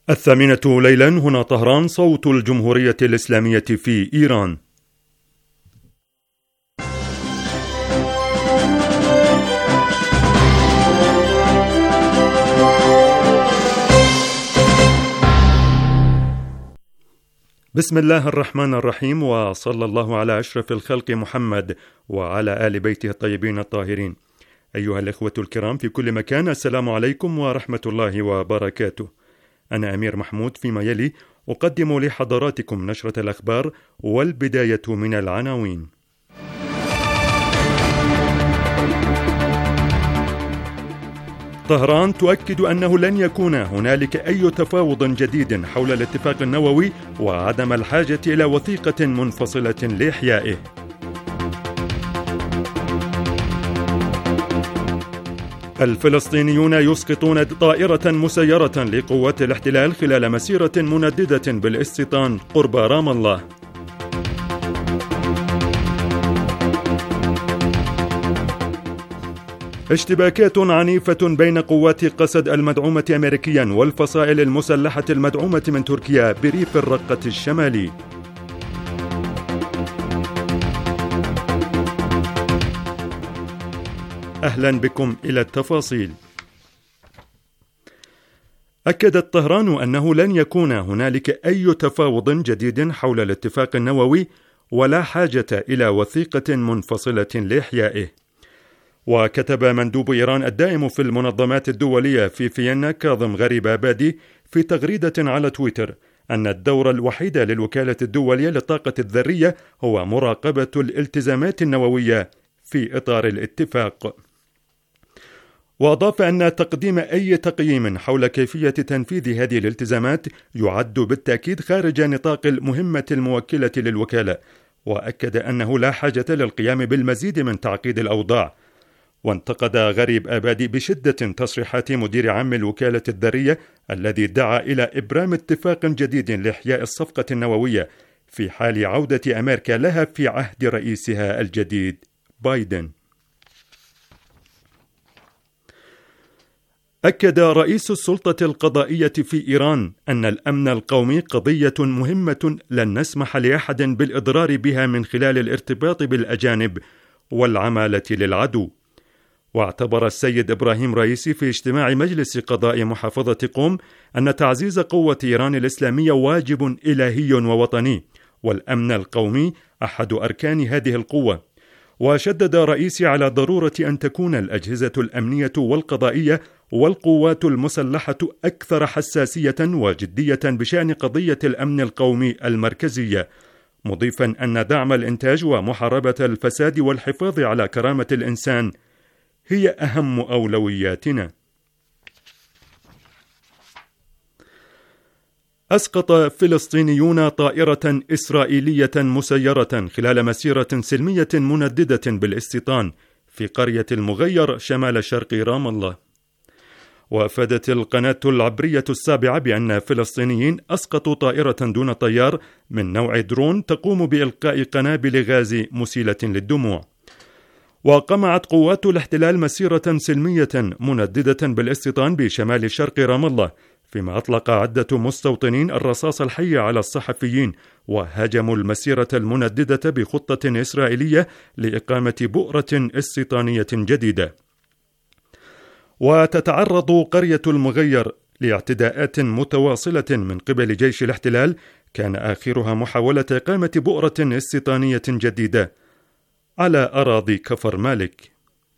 الثامنة ليلا، هنا طهران، صوت الجمهورية الإسلامية في إيران. بسم الله الرحمن الرحيم، وصلى الله على أشرف الخلق محمد وعلى آل بيته الطيبين الطاهرين. أيها الإخوة الكرام في كل مكان، السلام عليكم ورحمة الله وبركاته. أنا أمير محمود. فيما يلي أقدم لحضراتكم نشرة الأخبار، والبداية من العناوين. طهران تؤكد أنه لن يكون هنالك أي تفاوض جديد حول الاتفاق النووي، وعدم الحاجة إلى وثيقة منفصلة لإحيائه. الفلسطينيون يسقطون طائرة مسيرة لقوات الاحتلال خلال مسيرة منددة بالاستيطان قرب رام الله. اشتباكات عنيفة بين قوات قسد المدعومة أمريكيا والفصائل المسلحة المدعومة من تركيا بريف الرقة الشمالي. أهلا بكم إلى التفاصيل. أكدت طهران أنه لن يكون هنالك أي تفاوض جديد حول الاتفاق النووي، ولا حاجة إلى وثيقة منفصلة لإحيائه. وكتب مندوب إيران الدائم في المنظمات الدولية في فيينا كاظم غريبابادي في تغريدة على تويتر أن الدور الوحيد للوكالة الدولية للطاقة الذرية هو مراقبة الالتزامات النووية في إطار الاتفاق. وأضاف أن تقديم أي تقييم حول كيفية تنفيذ هذه الالتزامات يعد بالتأكيد خارج نطاق المهمة الموكلة للوكالة، وأكد أنه لا حاجة للقيام بالمزيد من تعقيد الأوضاع. وانتقد غريب آبادي بشدة تصريحات مدير عام الوكالة الذرية الذي دعا إلى إبرام اتفاق جديد لإحياء الصفقة النووية في حال عودة أمريكا لها في عهد رئيسها الجديد بايدن. أكد رئيس السلطة القضائية في إيران أن الأمن القومي قضية مهمة لن نسمح لأحد بالإضرار بها من خلال الارتباط بالأجانب والعمالة للعدو. واعتبر السيد إبراهيم رئيسي في اجتماع مجلس قضاء محافظة قم أن تعزيز قوة إيران الإسلامية واجب إلهي ووطني، والأمن القومي أحد أركان هذه القوة. وشدد رئيسي على ضرورة أن تكون الأجهزة الأمنية والقضائية والقوات المسلحة أكثر حساسية وجدية بشأن قضية الأمن القومي المركزية، مضيفا أن دعم الإنتاج ومحاربة الفساد والحفاظ على كرامة الإنسان هي أهم أولوياتنا. أسقط فلسطينيون طائرة إسرائيلية مسيرة خلال مسيرة سلمية منددة بالاستيطان في قرية المغير شمال شرق رام الله. وأفادت القناة العبرية السابعة بأن فلسطينيين أسقطوا طائرة دون طيار من نوع درون تقوم بإلقاء قنابل غاز مسيلة للدموع. وقمعت قوات الاحتلال مسيرة سلمية منددة بالاستيطان بشمال شرق رام الله، فيما أطلق عدة مستوطنين الرصاص الحي على الصحفيين، وهاجموا المسيرة المنددة بخطة إسرائيلية لإقامة بؤرة استيطانية جديدة. وتتعرض قرية المغير لاعتداءات متواصلة من قبل جيش الاحتلال، كان آخرها محاولة إقامة بؤرة استيطانية جديدة على أراضي كفر مالك.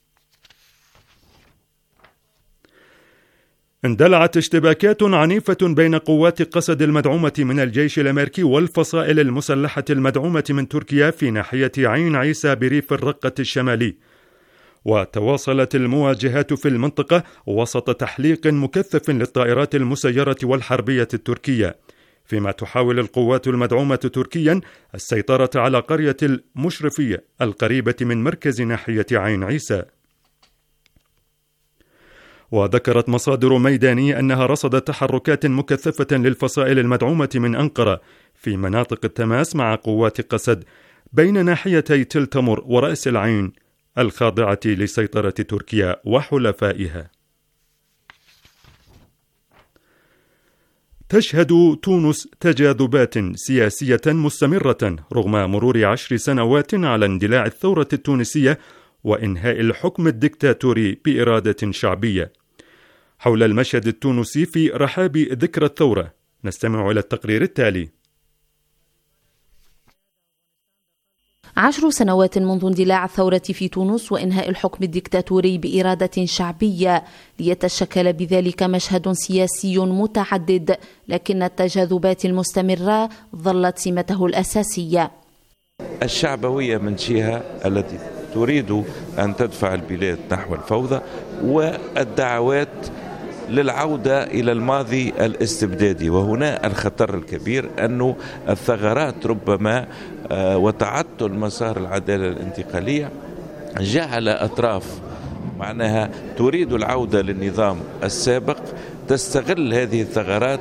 اندلعت اشتباكات عنيفة بين قوات قسد المدعومة من الجيش الأمريكي والفصائل المسلحة المدعومة من تركيا في ناحية عين عيسى بريف الرقة الشمالي. وتواصلت المواجهات في المنطقة وسط تحليق مكثف للطائرات المسيرة والحربية التركية، فيما تحاول القوات المدعومة تركيا السيطرة على قرية المشرفية القريبة من مركز ناحية عين عيسى. وذكرت مصادر ميدانية أنها رصدت تحركات مكثفة للفصائل المدعومة من أنقرة في مناطق التماس مع قوات قسد بين ناحيتي تل تمر ورأس العين الخاضعة لسيطرة تركيا وحلفائها. تشهد تونس تجاذبات سياسية مستمرة رغم مرور 10 سنوات على اندلاع الثورة التونسية وإنهاء الحكم الدكتاتوري بإرادة شعبية. حول المشهد التونسي في رحاب ذكرى الثورة نستمع إلى التقرير التالي. 10 سنوات منذ اندلاع الثورة في تونس وإنهاء الحكم الدكتاتوري بإرادة شعبية، ليتشكل بذلك مشهد سياسي متعدد، لكن التجاذبات المستمرة ظلت سمته الأساسية. الشعبوية من جهة التي تريد أن تدفع البلاد نحو الفوضى، والدعوات للعودة إلى الماضي الاستبدادي. وهنا الخطر الكبير أنه الثغرات ربما وتعطل مسار العدالة الانتقالية جعل أطراف معناها تريد العودة للنظام السابق تستغل هذه الثغرات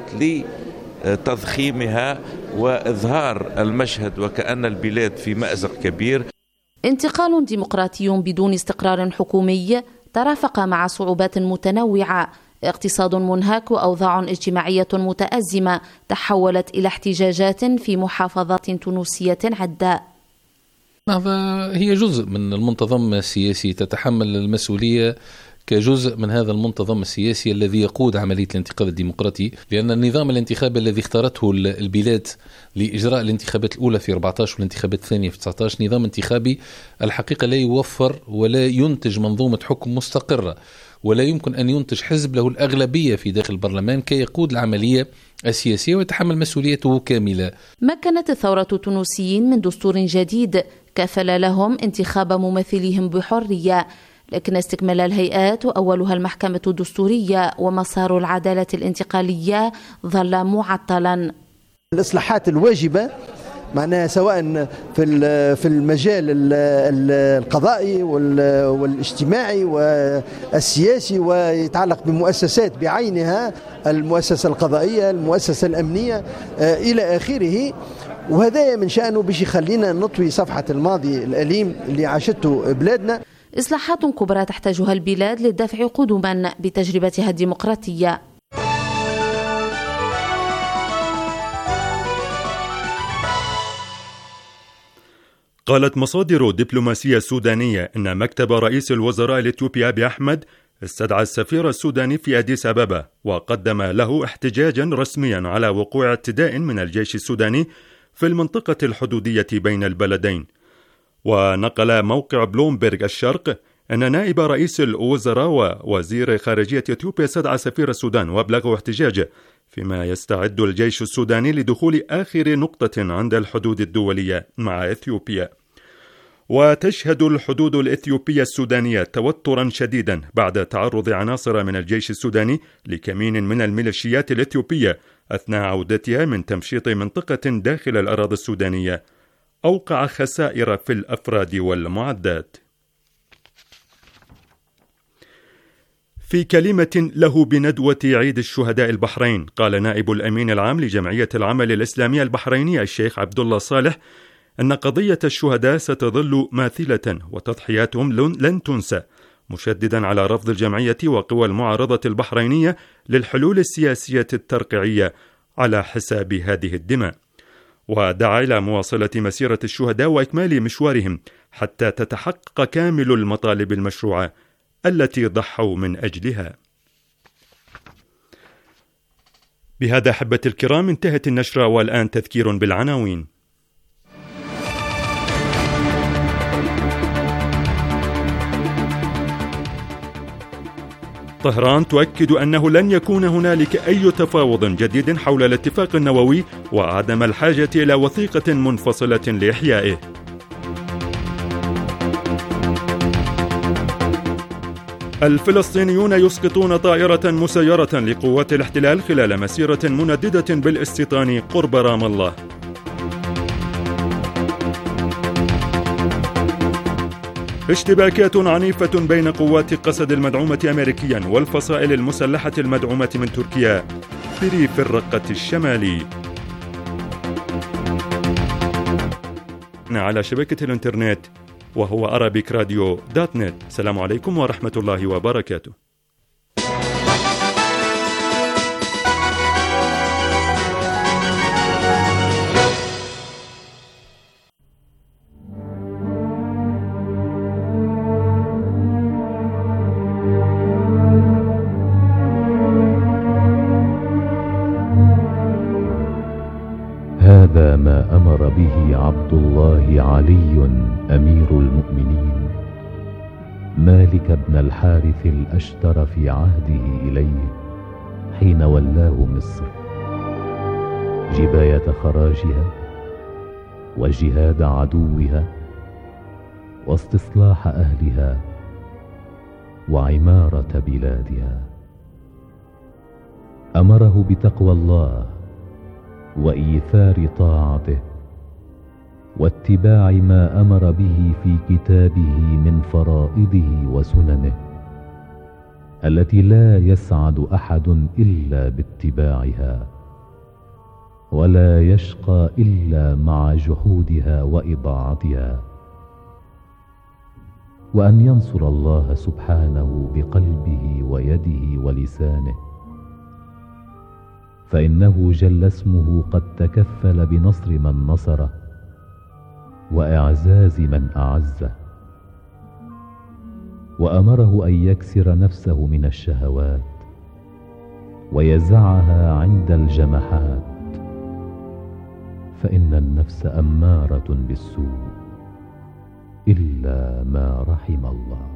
لتضخيمها وإظهار المشهد وكأن البلاد في مأزق كبير. انتقال ديمقراطي بدون استقرار حكومي ترافق مع صعوبات متنوعة، اقتصاد منهك وأوضاع اجتماعية متأزمة تحولت إلى احتجاجات في محافظات تونسية عدة. هي جزء من المنتظم السياسي، تتحمل المسؤولية كجزء من هذا المنتظم السياسي الذي يقود عملية الانتقال الديمقراطي، لأن النظام الانتخابي الذي اختارته البلاد لإجراء الانتخابات الأولى في 14 والانتخابات الثانية في 19 نظام انتخابي الحقيقة لا يوفر ولا ينتج منظومة حكم مستقرة، ولا يمكن أن ينتج حزب له الأغلبية في داخل البرلمان كي يقود العملية السياسية ويتحمل مسؤوليته كاملة. مكنت الثورة التونسيين من دستور جديد كفل لهم انتخاب ممثليهم بحرية، لكن استكمال الهيئات وأولها المحكمة الدستورية ومسار العدالة الانتقالية ظل معطلا. الإصلاحات الواجبة معناها سواء في المجال القضائي والاجتماعي والسياسي ويتعلق بمؤسسات بعينها، المؤسسة القضائية، المؤسسة الأمنية إلى آخره، وهذا من شأنه باش يخلينا نطوي صفحة الماضي الأليم اللي عاشته بلادنا. إصلاحات كبرى تحتاجها البلاد للدفع قدما بتجربتها الديمقراطية. قالت مصادر دبلوماسية سودانية أن مكتب رئيس الوزراء الإثيوبي أبي أحمد استدعى السفير السوداني في أديس أبابا وقدم له احتجاجا رسميا على وقوع اعتداء من الجيش السوداني في المنطقة الحدودية بين البلدين. ونقل موقع بلومبرغ الشرق أن نائب رئيس الوزراء ووزير خارجية إثيوبيا استدعى سفير السودان وأبلغه احتجاجه، فيما يستعد الجيش السوداني لدخول آخر نقطة عند الحدود الدولية مع إثيوبيا. وتشهد الحدود الإثيوبية السودانية توترا شديدا بعد تعرض عناصر من الجيش السوداني لكمين من الميليشيات الإثيوبية أثناء عودتها من تمشيط منطقة داخل الأراضي السودانية أوقع خسائر في الأفراد والمعدات. في كلمة له بندوة عيد الشهداء البحرين، قال نائب الأمين العام لجمعية العمل الإسلامية البحرينية الشيخ عبد الله صالح أن قضية الشهداء ستظل ماثلة وتضحياتهم لن تنسى، مشددا على رفض الجمعية وقوى المعارضة البحرينية للحلول السياسية الترقيعية على حساب هذه الدماء. ودعا إلى مواصلة مسيرة الشهداء وإكمال مشوارهم حتى تتحقق كامل المطالب المشروعة التي ضحوا من أجلها. بهذا أحبة الكرام انتهت النشرة، والآن تذكير بالعناوين. طهران تؤكد أنه لن يكون هنالك أي تفاوض جديد حول الاتفاق النووي وعدم الحاجة إلى وثيقة منفصلة لإحيائه. الفلسطينيون يسقطون طائرة مسيرة لقوات الاحتلال خلال مسيرة منددة بالاستيطان قرب رام الله. اشتباكات عنيفة بين قوات قسد المدعومة أمريكيا والفصائل المسلحة المدعومة من تركيا في ريف الرقة الشمالي. على شبكة الإنترنت وهو arabikradio.net. السلام عليكم ورحمة الله وبركاته. عبد الله علي أمير المؤمنين مالك بن الحارث الأشتر في عهده إليه حين ولاه مصر جباية خراجها وجهاد عدوها واستصلاح أهلها وعمارة بلادها. أمره بتقوى الله وإيثار طاعته واتباع ما أمر به في كتابه من فرائضه وسننه التي لا يسعد أحد إلا باتباعها ولا يشقى إلا مع جحودها وإضاعتها، وأن ينصر الله سبحانه بقلبه ويده ولسانه، فإنه جل اسمه قد تكفل بنصر من نصره وإعزاز من أعزه. وأمره أن يكسر نفسه من الشهوات ويزعها عند الجمحات، فإن النفس أمارة بالسوء إلا ما رحم الله.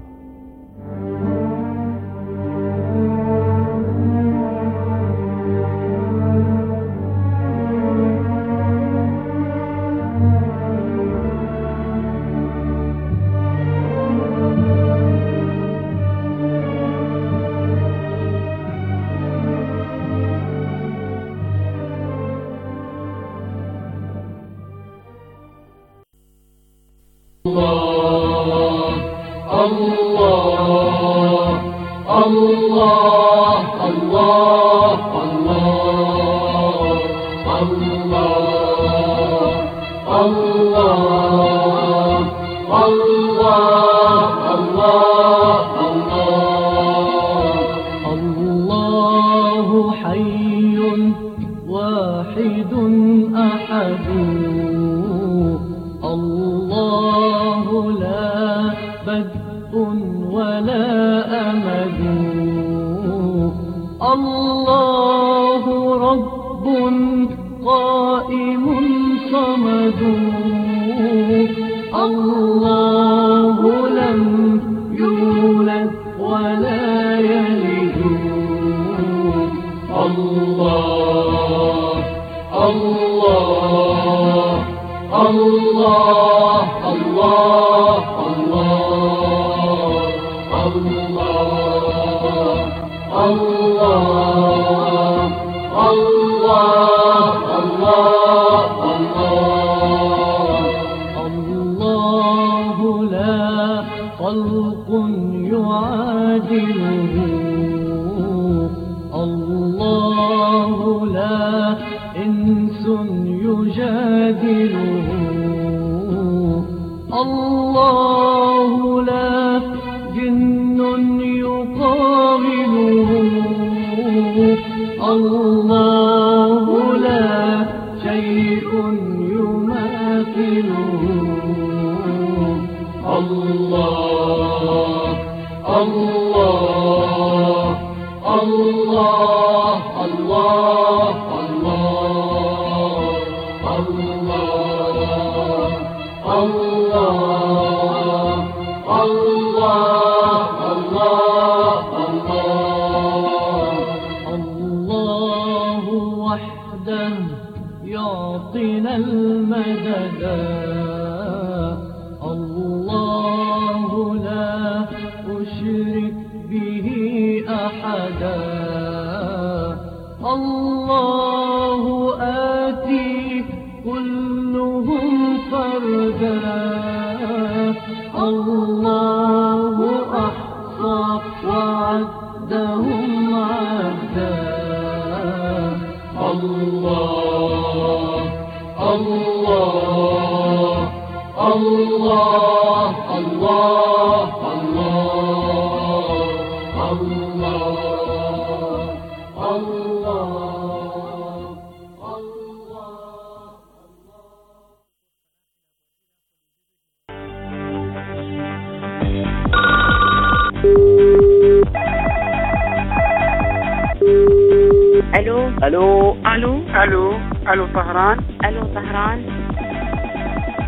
الو طهران.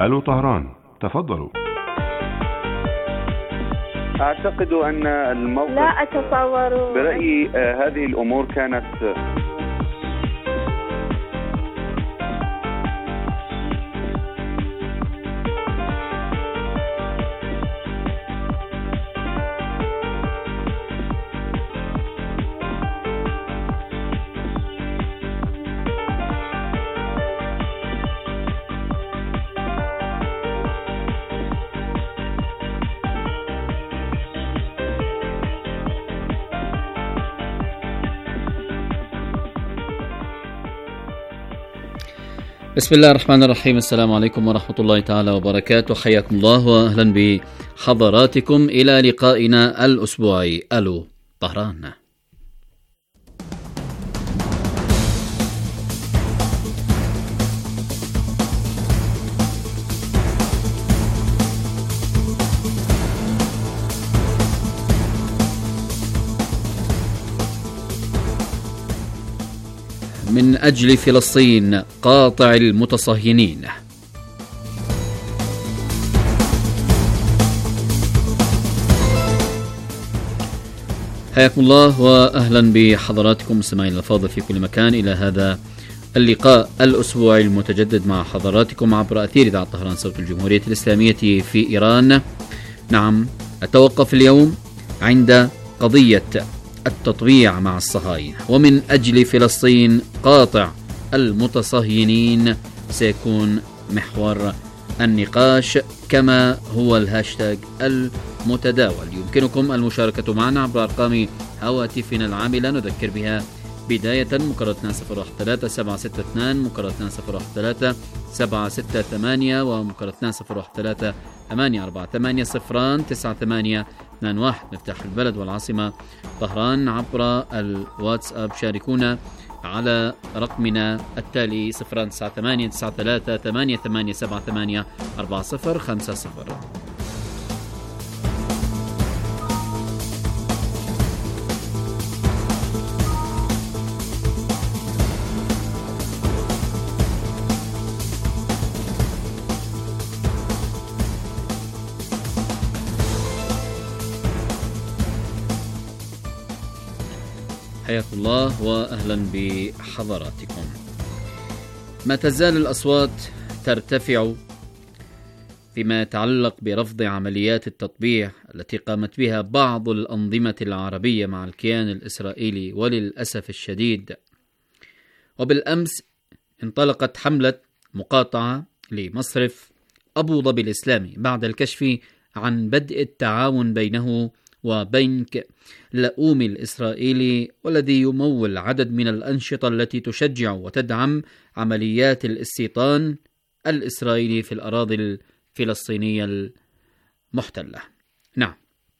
ألو طهران، تفضلوا. أعتقد أن الموقف لا أتصور. برأيي هذه الأمور كانت بسم الله الرحمن الرحيم. السلام عليكم ورحمة الله تعالى وبركاته. حياكم الله وأهلا بحضراتكم إلى لقائنا الأسبوعي ألو طهران. من أجل فلسطين قاطع المتصهينين. حياكم الله وأهلا بحضراتكم مستمعينا الأفاضل في كل مكان إلى هذا اللقاء الأسبوعي المتجدد مع حضراتكم عبر أثير إذاعة طهران صوت الجمهورية الإسلامية في إيران. نعم، أتوقف اليوم عند قضية التطبيع مع الصهاينة، ومن أجل فلسطين قاطع المتصهينين سيكون محور النقاش كما هو الهاشتاج المتداول. يمكنكم المشاركة معنا عبر أرقام هواتفنا العاملة نذكر بها بداية مكررتنا 013-762 مكررتنا 013-768 ومكررتنا 013-848-098-98. مفتاح البلد والعاصمة طهران. عبر الواتساب شاركونا على رقمنا التالي 0989388784050. حياكم الله وأهلا بحضراتكم. ما تزال الأصوات ترتفع فيما يتعلق برفض عمليات التطبيع التي قامت بها بعض الأنظمة العربية مع الكيان الإسرائيلي، وللأسف الشديد. وبالأمس انطلقت حملة مقاطعة لمصرف أبو ظبي الإسلامي بعد الكشف عن بدء التعاون بينه وبنك لؤومي الإسرائيلي، والذي يمول عدد من الأنشطة التي تشجع وتدعم عمليات الاستيطان الإسرائيلي في الأراضي الفلسطينية المحتلة. نعم،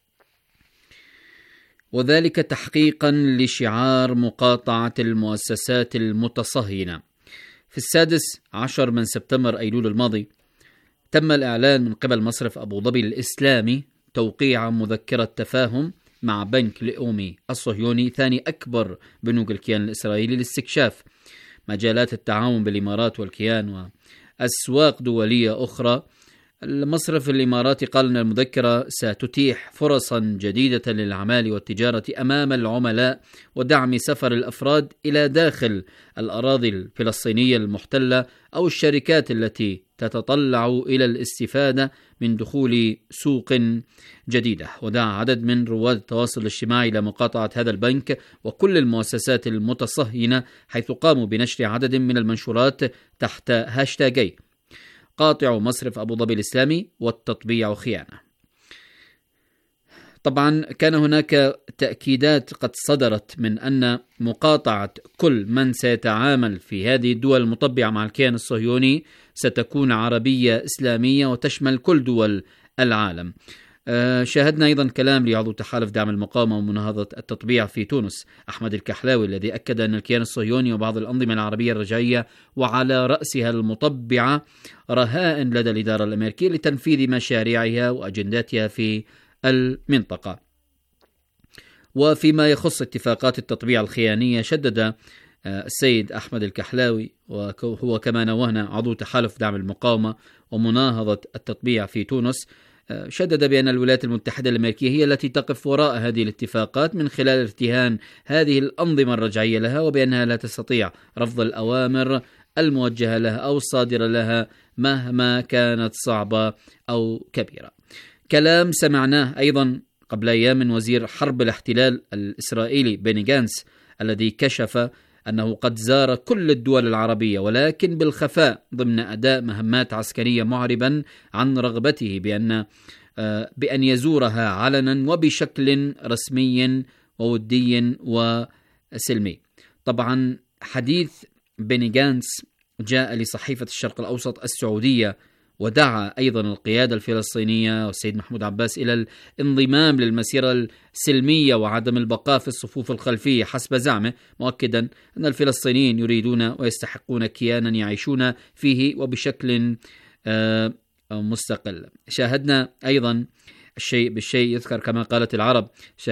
وذلك تحقيقا لشعار مقاطعة المؤسسات المتصهينة. في 16 من سبتمبر أيلول الماضي تم الإعلان من قبل مصرف أبو ظبي الإسلامي توقيع مذكرة تفاهم مع بنك لؤومي الصهيوني، ثاني أكبر بنوك الكيان الإسرائيلي، لاستكشاف مجالات التعاون بالإمارات والكيان وأسواق دولية أخرى. المصرف الإماراتي قال أن المذكرة ستتيح فرصا جديدة للأعمال والتجارة أمام العملاء ودعم سفر الأفراد إلى داخل الأراضي الفلسطينية المحتلة أو الشركات التي تتطلع إلى الاستفادة من دخول سوق جديدة. ودعا عدد من رواد التواصل الاجتماعي إلى مقاطعة هذا البنك وكل المؤسسات المتصهينة، حيث قاموا بنشر عدد من المنشورات تحت هاشتاجي قاطع مصرف أبو ظبي الإسلامي والتطبيع خيانة. طبعا كان هناك تأكيدات قد صدرت من أن مقاطعة كل من سيتعامل في هذه الدول المطبعة مع الكيان الصهيوني ستكون عربية إسلامية وتشمل كل دول العالم. شاهدنا أيضا كلام لعضو تحالف دعم المقاومة ومناهضة التطبيع في تونس أحمد الكحلاوي، الذي أكد أن الكيان الصهيوني وبعض الأنظمة العربية الرجعية وعلى رأسها المطبعة رهائن لدى الإدارة الأمريكية لتنفيذ مشاريعها وأجنداتها في المنطقة. وفيما يخص اتفاقات التطبيع الخيانية، شدد السيد أحمد الكحلاوي، وهو كما نوهنا عضو تحالف دعم المقاومة ومناهضة التطبيع في تونس، شدد بأن الولايات المتحدة الأمريكية هي التي تقف وراء هذه الاتفاقات من خلال ارتهان هذه الأنظمة الرجعية لها، وبأنها لا تستطيع رفض الأوامر الموجهة لها أو الصادرة لها مهما كانت صعبة أو كبيرة. كلام سمعناه أيضا قبل أيام من وزير حرب الاحتلال الإسرائيلي بيني غانتس، الذي كشف أنه قد زار كل الدول العربية ولكن بالخفاء ضمن أداء مهمات عسكرية، معربا عن رغبته بأن يزورها علنا وبشكل رسمي وودي وسلمي. طبعا حديث بيني غانتس جاء لصحيفة الشرق الأوسط السعودية، ودعا أيضا القيادة الفلسطينية والسيد محمود عباس إلى الانضمام للمسيرة السلمية وعدم البقاء في الصفوف الخلفية حسب زعمه، مؤكدا أن الفلسطينيين يريدون ويستحقون كيانا يعيشون فيه وبشكل مستقل. شاهدنا أيضا الشيء بالشيء يذكر كما قالت العرب،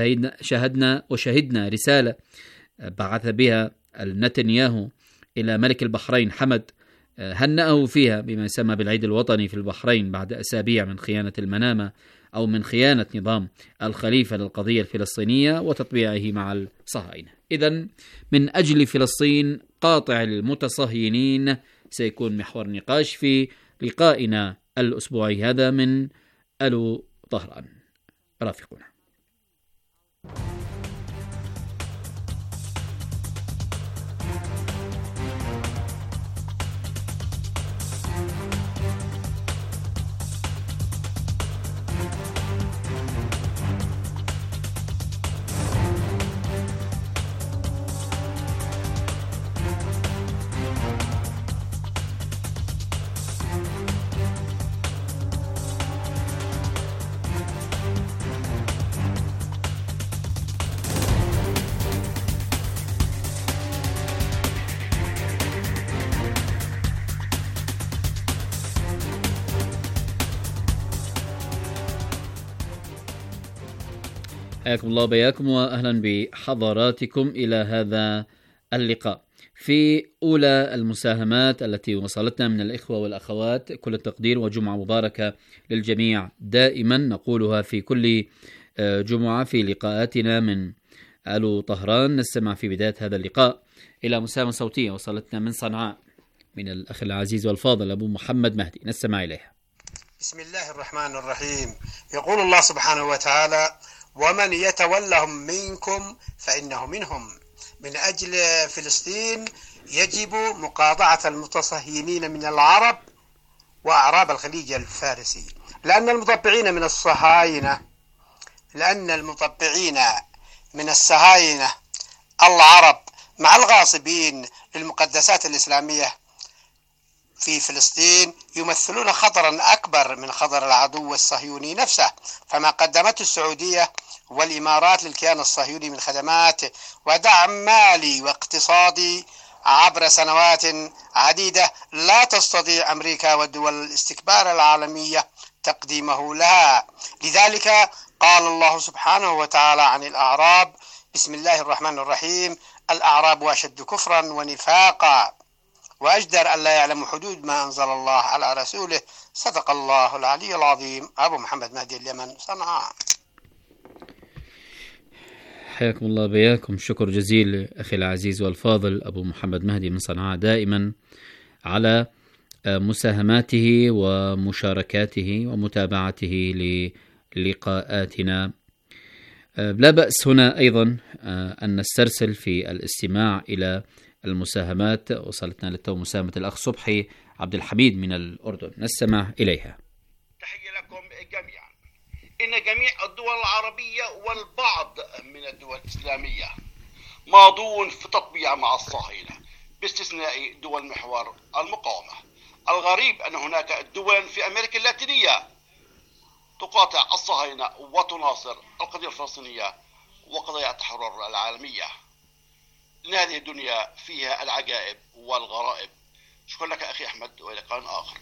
شهدنا رسالة بعث بها نتنياهو إلى ملك البحرين حمد، هنأه فيها بما يسمى بالعيد الوطني في البحرين بعد أسابيع من خيانة المنامة أو من خيانة نظام الخليفة للقضية الفلسطينية وتطبيعه مع الصهاينة. إذن من أجل فلسطين قاطع المتصهينين سيكون محور نقاش في لقائنا الأسبوعي هذا من ألو طهران. رافقونا. حياكم الله بياكم وأهلا بحضراتكم إلى هذا اللقاء. في أولى المساهمات التي وصلتنا من الإخوة والأخوات، كل التقدير وجمعة مباركة للجميع دائما نقولها في كل جمعة في لقاءاتنا من ألو طهران. نستمع في بداية هذا اللقاء إلى مساهمة صوتية وصلتنا من صنعاء من الأخ العزيز والفاضل أبو محمد مهدي، نستمع إليها. بسم الله الرحمن الرحيم. يقول الله سبحانه وتعالى: ومن يتولهم منكم فإنه منهم. من أجل فلسطين يجب مقاطعة المتصهينين من العرب وأعراب الخليج الفارسي، لأن المطبعين من الصهاينة العرب مع الغاصبين للمقدسات الإسلامية في فلسطين يمثلون خطرا أكبر من خطر العدو الصهيوني نفسه. فما قدمته السعودية والإمارات للكيان الصهيوني من خدمات ودعم مالي واقتصادي عبر سنوات عديدة لا تستطيع أمريكا والدول الاستكبار العالمية تقديمه لها. لذلك قال الله سبحانه وتعالى عن الأعراب: بسم الله الرحمن الرحيم: الأعراب أشد كفرا ونفاقا وأجدر أن لا يعلم حدود ما أنزل الله على رسوله. صدق الله العلي العظيم. أبو محمد مهدي، اليمن، صنعاء. حياكم الله بياكم. شكر جزيل أخي العزيز والفاضل أبو محمد مهدي من صنعاء دائما على مساهماته ومشاركاته ومتابعته للقاءاتنا. لا بأس هنا أيضا أن نسترسل في الاستماع إلى المساهمات. وصلتنا للتو مساهمة الأخ صبحي عبد الحميد من الأردن، نستمع إليها. تحية لكم جميعا. إن جميع الدول العربية والبعض من الدول الإسلامية ماضون في تطبيع مع الصهاينة باستثناء دول محور المقاومة. الغريب أن هناك دول في أمريكا اللاتينية تقاطع الصهاينة وتناصر القضية الفلسطينية وقضايا التحرر العالمية. إن هذه الدنيا فيها العجائب والغرائب. شكرا لك أخي أحمد، وإلى لقاء آخر.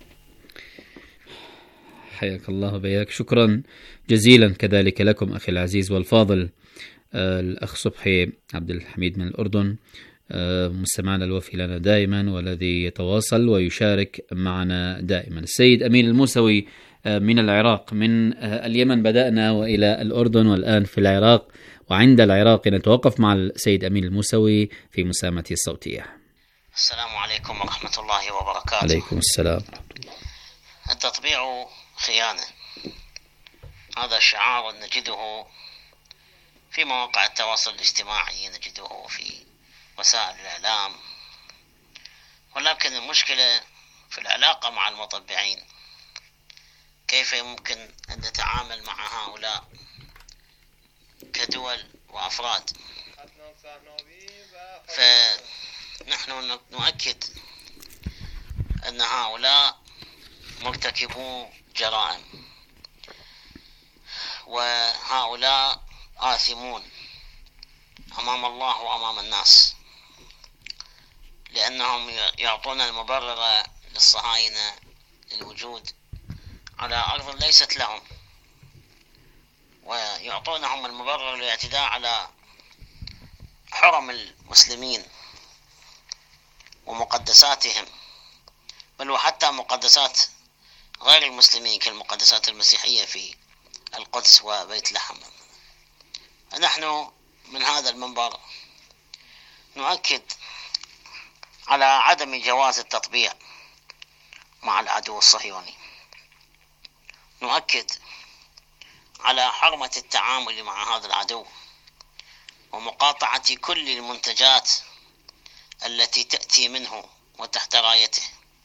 حياك الله بياك. شكرا جزيلا كذلك لكم أخي العزيز والفاضل الأخ صبحي عبد الحميد من الأردن. مستمعنا الوفي لنا دائما والذي يتواصل ويشارك معنا دائما. السيد أمين الموسوي من العراق، من اليمن بدأنا وإلى الأردن والآن في العراق، وعند العراق نتوقف مع السيد أمين الموسوي في مساهمته الصوتية. السلام عليكم ورحمة الله وبركاته. عليكم السلام. التطبيع خيانة، هذا شعار نجده في مواقع التواصل الاجتماعي، نجده في وسائل الإعلام، ولكن المشكلة في العلاقة مع المطبعين. كيف يمكن أن نتعامل مع هؤلاء كدول وأفراد؟ فنحن نؤكد أن هؤلاء مرتكبو جرائم، وهؤلاء آثمون أمام الله وأمام الناس، لأنهم يعطون المبرر للصهاينة للوجود على أرض ليست لهم، ويعطونهم المبرر للاعتداء على حرم المسلمين ومقدساتهم، بل وحتى مقدسات غير المسلمين كالمقدسات المسيحية في القدس وبيت لحم. نحن من هذا المنبر نؤكد على عدم جواز التطبيع مع العدو الصهيوني، نؤكد على حرمة التعامل مع هذا العدو ومقاطعة كل المنتجات التي تأتي منه وتحت رايته.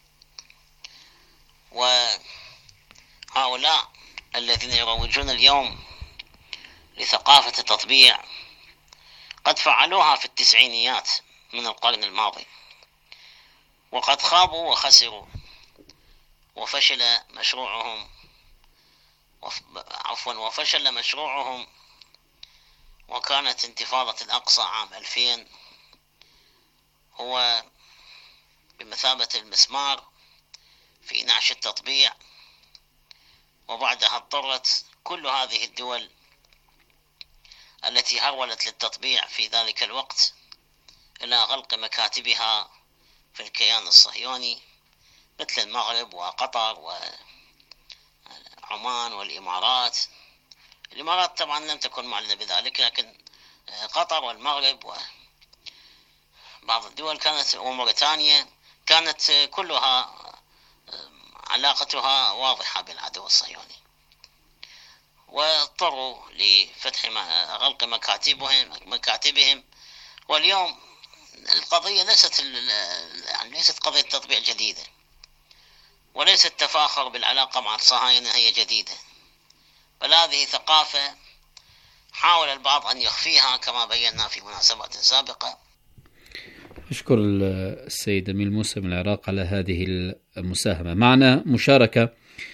وهؤلاء الذين يروجون اليوم لثقافة التطبيع قد فعلوها في التسعينيات من القرن الماضي، وقد خابوا وخسروا وفشل مشروعهم وكانت انتفاضة الأقصى عام 2000 هو بمثابة المسمار في نعش التطبيع، وبعدها اضطرت كل هذه الدول التي هرولت للتطبيع في ذلك الوقت إلى غلق مكاتبها في الكيان الصهيوني مثل المغرب وقطر وعمان والإمارات. الإمارات طبعا لم تكن معلنة بذلك، لكن قطر والمغرب وبعض الدول كانت وموريتانيا كانت كلها علاقتها واضحة بالعدو الصهيوني، واضطروا لفتح غلق مكاتبهم. واليوم القضية ليست قضية تطبيع جديدة، وليست تفاخر بالعلاقة مع الصهاينة هي جديدة، بل هذه ثقافة حاول البعض أن يخفيها كما بينا في مناسبات سابقة. أشكر السيد أمين الموسى من العراق على هذه المساهمة. معنا مشاركة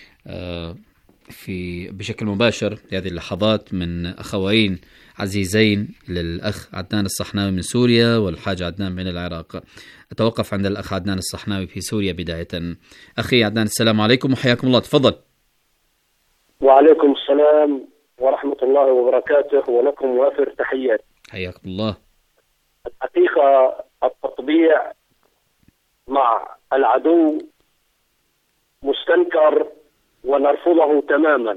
بشكل مباشر في هذه اللحظات من أخوين عزيزين للأخ عدنان الصحناوي من سوريا والحاج عدنان من العراق. أتوقف عند الأخ عدنان الصحناوي في سوريا بداية. أخي عدنان، السلام عليكم وحياكم الله، تفضل. وعليكم السلام ورحمة الله وبركاته، ولكم وافر تحيات. حياكم الله. الحقيقة التطبيع مع العدو مستنكر ونرفضه تماما،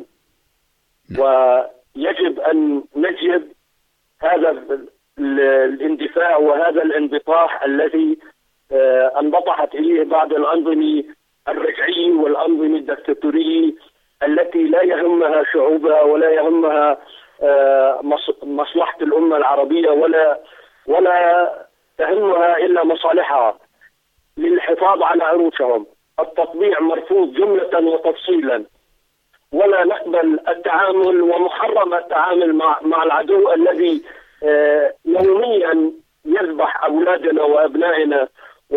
ويجب أن نجد هذا الاندفاع وهذا الانبطاح الذي انبطحت إليه بعض الأنظمة الرجعية والأنظمة الدكتاتورية التي لا يهمها شعوبها ولا يهمها مصلحة الأمة العربية ولا تهمها إلا مصالحها للحفاظ على عروشهم. التطبيع مرفوض جملة وتفصيلا، ولا نقبل التعامل ومحرم التعامل مع العدو الذي يوميا يذبح أولادنا وأبنائنا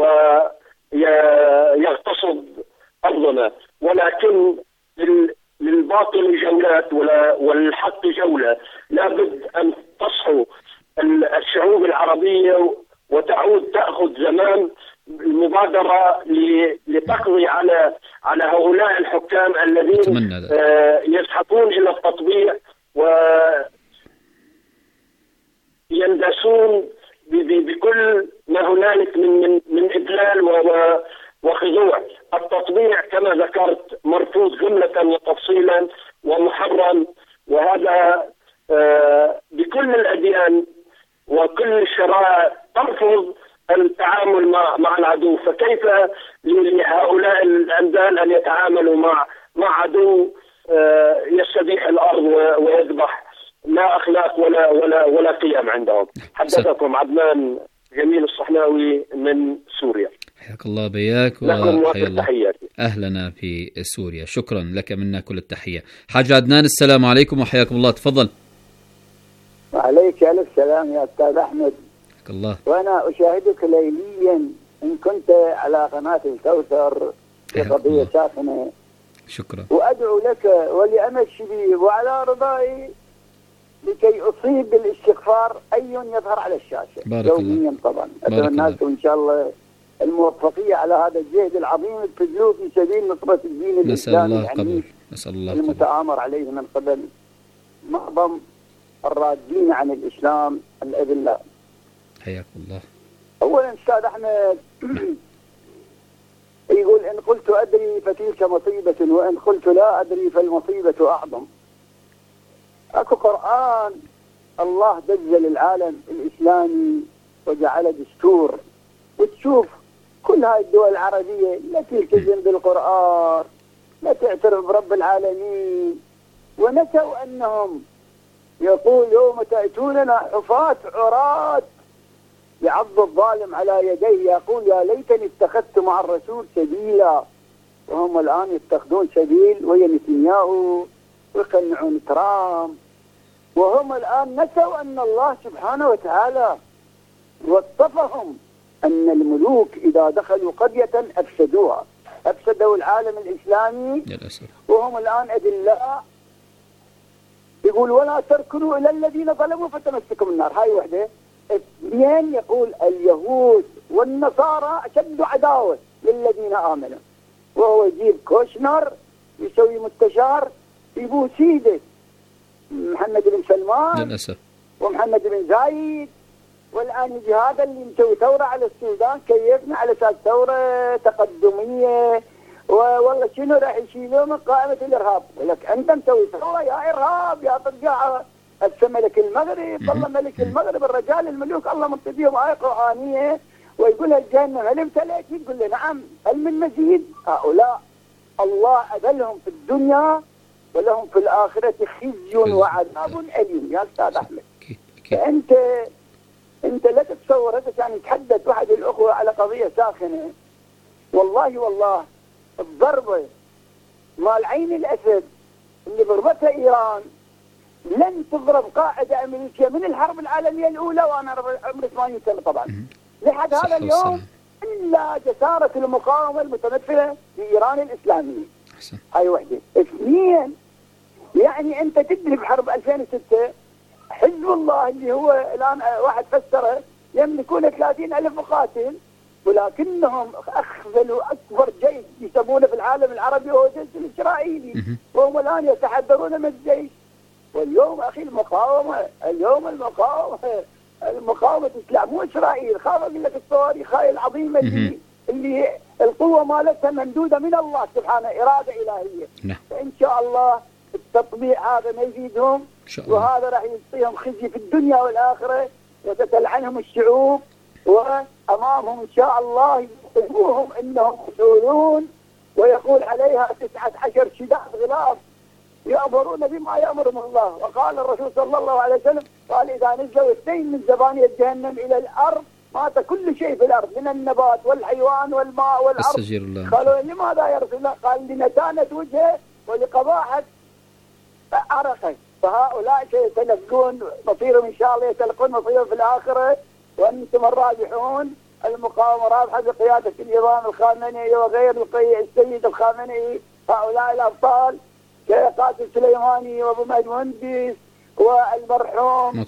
ويغتصب أرضنا. ولكن للباطل جولات والحق جولة. لابد أن تصحو الشعوب العربية وتعود تأخذ زمان المبادرة لتقضي على هؤلاء الحكام الذين يزحفون إلى التطبيع ويندسون بكل ما هنالك من إدلال وخضوع. التطبيع كما ذكرت مرفوض جملة وتفصيلا ومحرم، وهذا بكل الأديان وكل الشرائع ترفض التعامل مع العدو. فكيف لهؤلاء الأندال أن يتعاملوا مع عدو يستبيح الأرض ويذبح؟ لا أخلاق ولا قيم عندهم. حدثكم عدنان جميل الصحناوي من سوريا. حياك الله بياك وحيا الله أهلنا في سوريا. شكرا لك، منا كل التحية. حاج عدنان السلام عليكم وحياكم الله، تفضل. وعليك ألف سلام يا أستاذ أحمد. حياك الله. وأنا أشاهدك ليليا إن كنت على قناة الكوثر في قضية ساخنة. شكرا. وأدعو لك ولأمل الشبيب وعلى رضائي لكي أصيب بالاستغفار أي يظهر على الشاشة يوميا. طبعا أتمنى لكم إن شاء الله الموفقية على هذا الجهد العظيم البذلوه في سبيل نصرة الدين الإسلامي العنيف المتآمر عليه من قبل معظم الرادين عن الإسلام الأذلاء. حياك الله. أولا أستاذ أحمد يقول إن قلت أدري فتلك مصيبة وإن قلت لا أدري فالمصيبة أعظم. أكو قرآن الله دجل العالم الإسلامي وجعل دستور، وتشوف كل هاي الدول العربية لا تلتزم بالقرآن، لا تعترف برب العالمين، ونسوا أنهم يقول يوم تأتوننا حفاة عراة يعض الظالم على يديه يقول يا ليتني اتخذت مع الرسول سبيلا. وهم الآن يتخذون سبيل ويا نتنياهو ويقنعون ترامب، وهم الآن نسوا أن الله سبحانه وتعالى وصفهم أن الملوك إذا دخلوا قرية أفسدوها، أفسدوا العالم الإسلامي للأسف. وهم الآن أدلاء. يقول ولا تركنوا إلى الذين ظلموا فتمسكم النار. هاي وحدة. اثنين يقول اليهود والنصارى أشد عداوة للذين آمنوا، وهو يجيب كوشنر يسوي مستشار في بوسيدة محمد بن سلمان للأسف ومحمد بن زايد، والآن يجي هذا اللي مسوي ثورة على السودان كيفنا على أساس ثورة تقدمية، والله شنو راح يشيلوه من قائمة الإرهاب. لك أنت مسوي ثورة يا إرهاب يا ترجع هسه ملك المغرب. والله ملك المغرب الرجال الملوك الله منتديهم آية قرآنية ويقول الجنة هل امتلأت؟ يقول له نعم هل من مزيد؟ هؤلاء الله أذلهم في الدنيا ولهم في الآخرة خزي وعذاب أليم. يا أستاذ أحمد أنت لا تتصور هذا يعني يتحدث واحد الأخوة على قضية ساخنة. والله الضربة مال عين الأسد اللي ضربتها إيران لن تضرب قاعدة أمريكية من الحرب العالمية الأولى وأنا عمري 80 سنة طبعا لحد هذا اليوم إلا جسارة المقاومة المتمثلة في إيران الإسلامية. هاي وحدة. اثنين يعني أنت تدري بحرب 2006 حزب الله اللي هو الآن واحد فسره يملكون 30,000 مقاتل، ولكنهم أخذلوا أكبر جيش يسمونه في العالم العربي وهو الجيش الإسرائيلي، وهم الآن يتحذرون من الجيش. واليوم أخي اليوم المقاومة الإسلام مو إسرائيل. خاف أقول لك الصواريخ هاي العظيمة اللي القوة مالتها ممدودة من الله سبحانه، إرادة إلهية. فإن شاء الله التطبيع هذا ما يزيدهم، وهذا راح يعطيهم خزي في الدنيا والآخرة وتتلعنهم الشعوب، وأمامهم إن شاء الله يوقفوهم إنهم مسؤولون ويقول عليها 19 شداد غلاظ يأمرون بما يأمرهم الله. وقال الرسول صلى الله عليه وسلم قال إذا نزلوا 2 من زبانية جهنم إلى الأرض مات كل شيء في الأرض من النبات والحيوان والماء والأرض. قالوا لماذا يا رسول الله؟ قال لنتانة وجهه ولقباحة عرقه. فهؤلاء سيتلقون مصيرهم إن شاء الله، يتلقون مصيرهم في الآخرة وأنتم الرابحون. المقاومة رابحة بقيادة النظام الخامنئي وغير السيد الخامنئي. هؤلاء الأبطال كقاسم سليماني وابو مهدي مهندس والمرحوم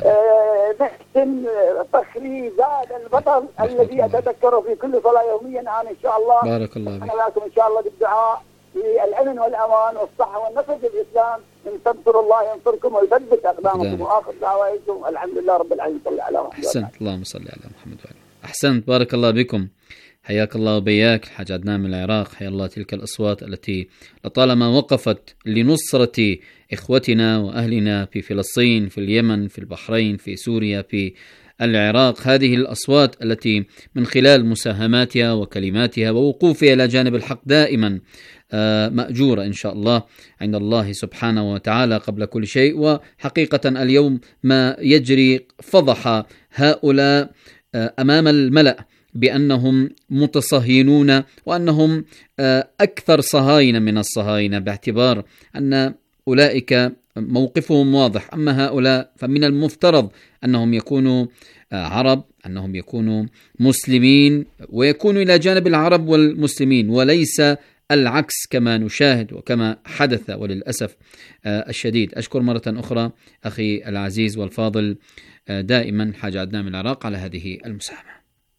محسن فخري زاد البطل الذي أتذكره في كل صلاة يوميا. أنا إن شاء الله بارك الله فيك. أنا لكم إن شاء الله بالدعاء للأمن والأمان والصحة والنصر للإسلام. إن تنصروا الله ينصركم ويثبت أقدامكم. وآخر دعوائكم الحمد لله رب العالمين. صلى على محمد. أحسنت. اللهم صل على محمد وعلى أحسنت، بارك الله بكم، حياك الله وبياك الحاج عدنان من العراق. حيا الله تلك الأصوات التي لطالما وقفت لنصرة إخوتنا وأهلنا في فلسطين، في اليمن، في البحرين، في سوريا، في العراق. هذه الأصوات التي من خلال مساهماتها وكلماتها ووقوفها إلى جانب الحق دائما مأجورة إن شاء الله عند الله سبحانه وتعالى قبل كل شيء. وحقيقة اليوم ما يجري فضح هؤلاء أمام الملأ بأنهم متصهينون وأنهم أكثر صهاينة من الصهاينة، باعتبار أن أولئك موقفهم واضح. أما هؤلاء فمن المفترض أنهم يكونوا عرب، أنهم يكونوا مسلمين ويكونوا إلى جانب العرب والمسلمين، وليس العكس كما نشاهد وكما حدث وللأسف الشديد. أشكر مرة أخرى أخي العزيز والفاضل دائما حاج عدنان من العراق على هذه المساهمة.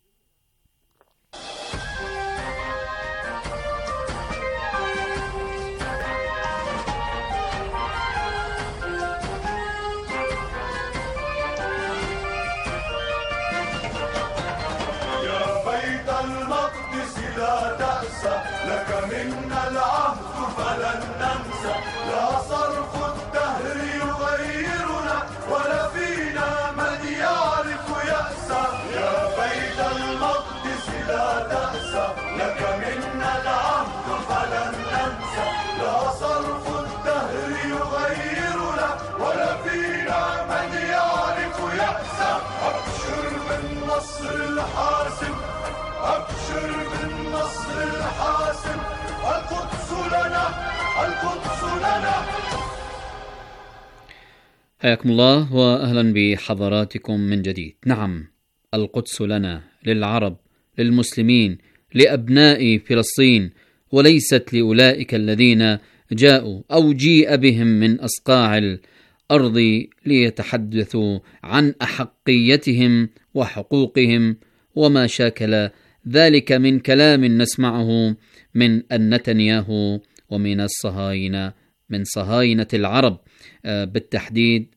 حياكم الله وأهلا بحضراتكم من جديد. نعم، القدس لنا، للعرب، للمسلمين، لأبناء فلسطين، وليست لأولئك الذين جاءوا أو جيء بهم من أصقاع الأرض ليتحدثوا عن أحقيتهم وحقوقهم وما شاكل ذلك من كلام نسمعه من النتنياهو ومن الصهاينة، من صهاينة العرب بالتحديد.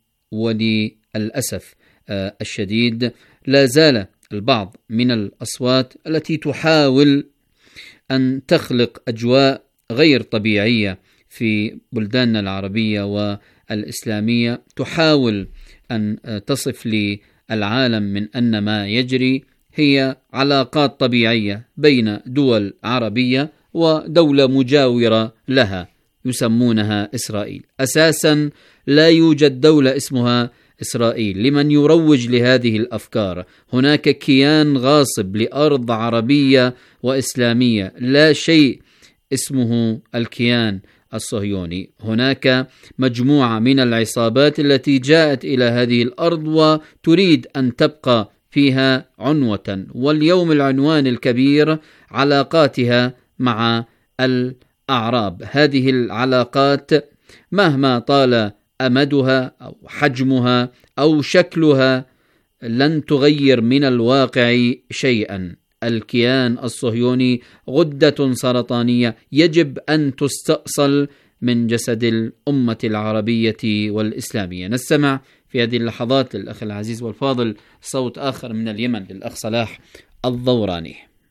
وللأسف الشديد لا زال البعض من الأصوات التي تحاول أن تخلق أجواء غير طبيعية في بلداننا العربية والإسلامية، تحاول أن تصف للعالم من أن ما يجري هي علاقات طبيعية بين دول عربية ودولة مجاورة لها يسمونها إسرائيل. أساسا لا يوجد دولة اسمها إسرائيل. لمن يروج لهذه الأفكار، هناك كيان غاصب لأرض عربية وإسلامية، لا شيء اسمه الكيان الصهيوني. هناك مجموعة من العصابات التي جاءت إلى هذه الأرض وتريد أن تبقى فيها عنوة، واليوم العنوان الكبير علاقاتها مع الأعراب. هذه العلاقات مهما طال أمدها أو حجمها أو شكلها لن تغير من الواقع شيئا. الكيان الصهيوني غدة سرطانية يجب أن تستأصل من جسد الأمة العربية والإسلامية. نستمع في هذه اللحظات للأخ العزيز والفاضل صوت آخر من اليمن للأخ صلاح الضوراني.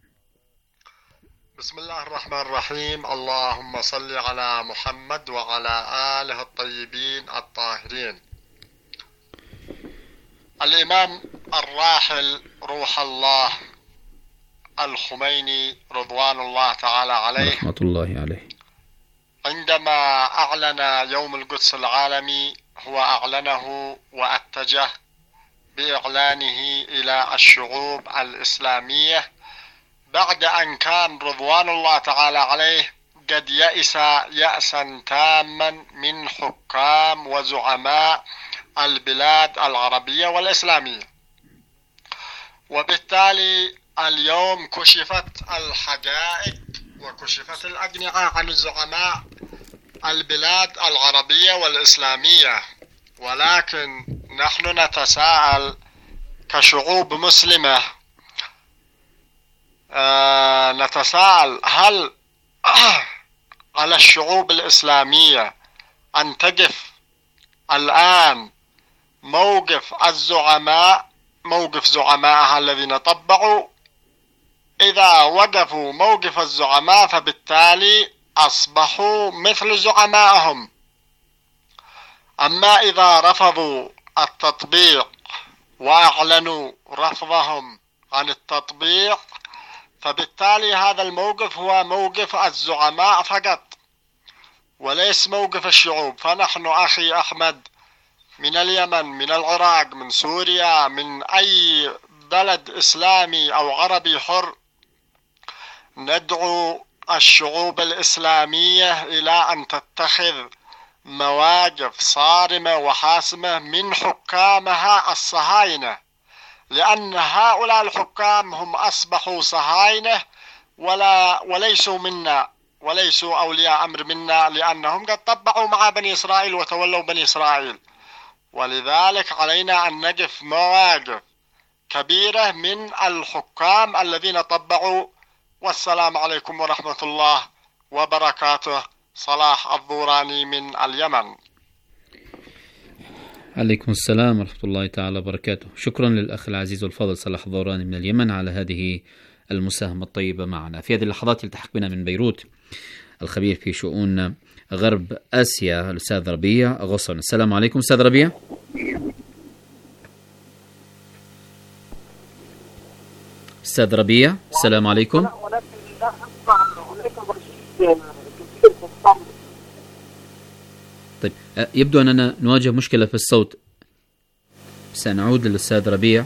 بسم الله الرحمن الرحيم. اللهم صل على محمد وعلى آله الطيبين الطاهرين. الإمام الراحل روح الله الخميني رضوان الله تعالى عليه رحمة الله عليه عندما أعلن يوم القدس العالمي هو أعلنه واتجه بإعلانه إلى الشعوب الإسلامية بعد أن كان رضوان الله تعالى عليه قد يأس يأسا تاما من حكام وزعماء البلاد العربية والإسلامية. وبالتالي اليوم كشفت الحقائق وكشفت الأقنعة عن زعماء البلاد العربية والإسلامية، ولكن نحن نتساءل كشعوب مسلمة، نتساءل هل على الشعوب الإسلامية أن تقف الآن موقف الزعماء موقف زعمائها الذين طبعوا. إذا وقفوا موقف الزعماء فبالتالي أصبحوا مثل زعمائهم. أما إذا رفضوا التطبيع وأعلنوا رفضهم عن التطبيع فبالتالي هذا الموقف هو موقف الزعماء فقط وليس موقف الشعوب. فنحن أخي أحمد من اليمن، من العراق، من سوريا، من أي بلد إسلامي أو عربي حر ندعو الشعوب الإسلامية إلى أن تتخذ مواقف صارمة وحاسمة من حكامها الصهاينة، لأن هؤلاء الحكام هم أصبحوا صهاينة وليسوا منا، وليسوا أولياء أمر منا، لأنهم قد طبعوا مع بني إسرائيل وتولوا بني إسرائيل. ولذلك علينا أن نقف مواقف كبيرة من الحكام الذين طبعوا. والسلام عليكم ورحمة الله وبركاته. صلاح الضوراني من اليمن. عليكم السلام ورحمة الله تعالى وبركاته. شكرا للأخ العزيز والفاضل صلاح الضوراني من اليمن على هذه المساهمة الطيبة معنا. في هذه اللحظات يلتحق بنا من بيروت الخبير في شؤون غرب آسيا الأستاذ ربيع غصن. السلام عليكم أستاذ ربيع. أستاذ ربيع السلام عليكم. طيب يبدو أننا نواجه مشكلة في الصوت، سنعود للأستاذ ربيع